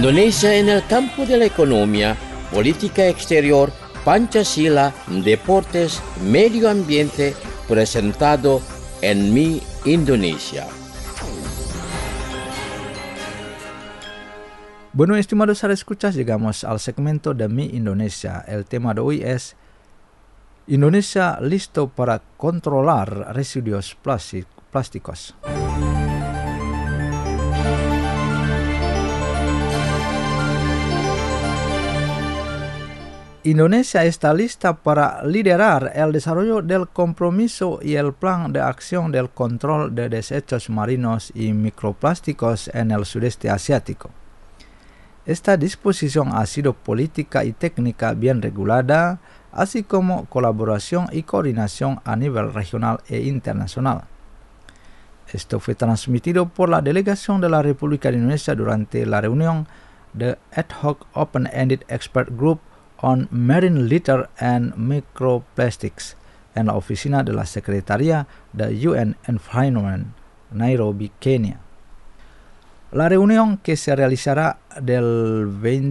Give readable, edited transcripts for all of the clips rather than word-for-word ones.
Indonesia en el campo de la economía, política exterior, Pancasila, deportes, medio ambiente, presentado en Mi Indonesia. Bueno, estimados escuchas, llegamos al segmento de Mi Indonesia. El tema de hoy es Indonesia listo para controlar residuos plásticos. Indonesia está lista para liderar el desarrollo del compromiso y el plan de acción del control de desechos marinos y microplásticos en el sudeste asiático. Esta disposición ha sido política y técnica bien regulada, así como colaboración y coordinación a nivel regional e internacional. Esto fue transmitido por la delegación de la República de Indonesia durante la reunión de Ad Hoc Open-Ended Expert Group on Marine Litter and Microplastics en la oficina de la Secretaría de UN Environment, Nairobi, Kenia. La reunión, que se realizará del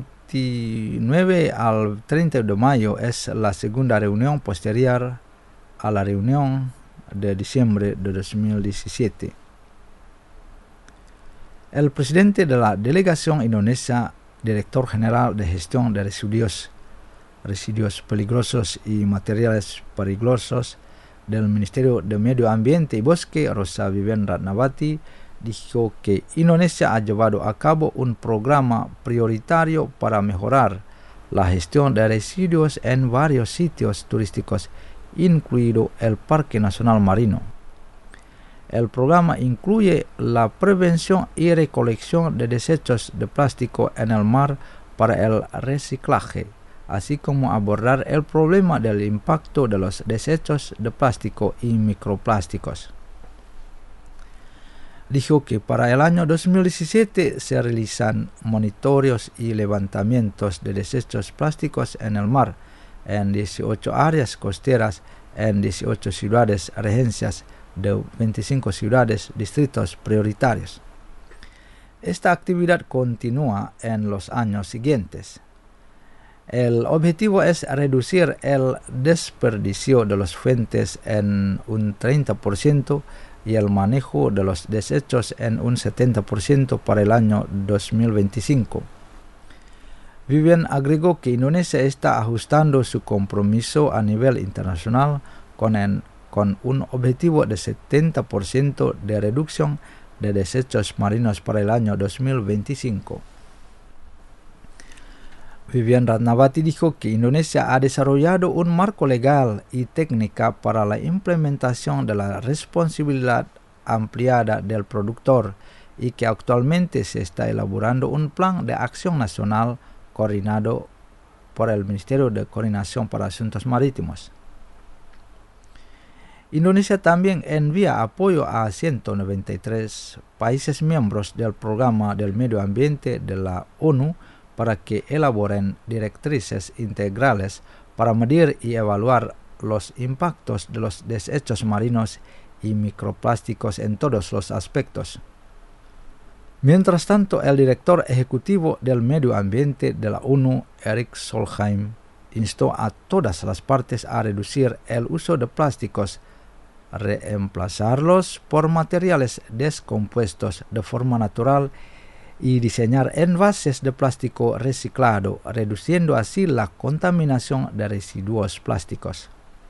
29 al 30 de mayo, es la segunda reunión posterior a la reunión de diciembre de 2017. El presidente de la delegación indonesia, director general de gestión de residuos peligrosos y materiales peligrosos del Ministerio de Medio Ambiente y Bosque, Rosa Vivian Ratnawati, dijo que Indonesia ha llevado a cabo un programa prioritario para mejorar la gestión de residuos en varios sitios turísticos, incluido el Parque Nacional Marino. El programa incluye la prevención y recolección de desechos de plástico en el mar para el reciclaje, así como abordar el problema del impacto de los desechos de plástico y microplásticos. Dijo que para el año 2017 se realizan monitoreos y levantamientos de desechos plásticos en el mar en 18 áreas costeras en 18 ciudades regencias de 25 ciudades distritos prioritarios. Esta actividad continúa en los años siguientes. El objetivo es reducir el desperdicio de las fuentes en un 30% y el manejo de los desechos en un 70% para el año 2025. Vivian agregó que Indonesia está ajustando su compromiso a nivel internacional con un objetivo de 70% de reducción de desechos marinos para el año 2025. Vivian Ratnawati dijo que Indonesia ha desarrollado un marco legal y técnica para la implementación de la responsabilidad ampliada del productor y que actualmente se está elaborando un plan de acción nacional coordinado por el Ministerio de Coordinación para Asuntos Marítimos. Indonesia también envía apoyo a 193 países miembros del Programa del Medio Ambiente de la ONU para que elaboren directrices integrales para medir y evaluar los impactos de los desechos marinos y microplásticos en todos los aspectos. Mientras tanto, el director ejecutivo del Medio Ambiente de la ONU, Erik Solheim, instó a todas las partes a reducir el uso de plásticos, reemplazarlos por materiales descompuestos de forma natural y diseñar envases de plástico reciclado, reduciendo así la contaminación de residuos plásticos.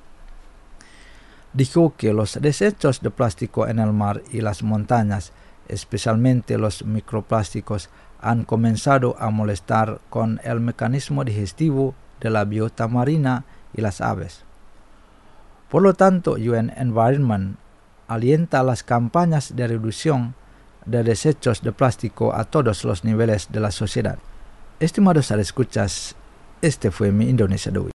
Dijo que los desechos de plástico en el mar y las montañas, especialmente los microplásticos, han comenzado a molestar con el mecanismo digestivo de la biota marina y las aves. Por lo tanto, UN Environment alienta las campañas de reducción de desechos de plástico a todos los niveles de la sociedad. Estimados escuchas, este fue Mi Indonesia de hoy.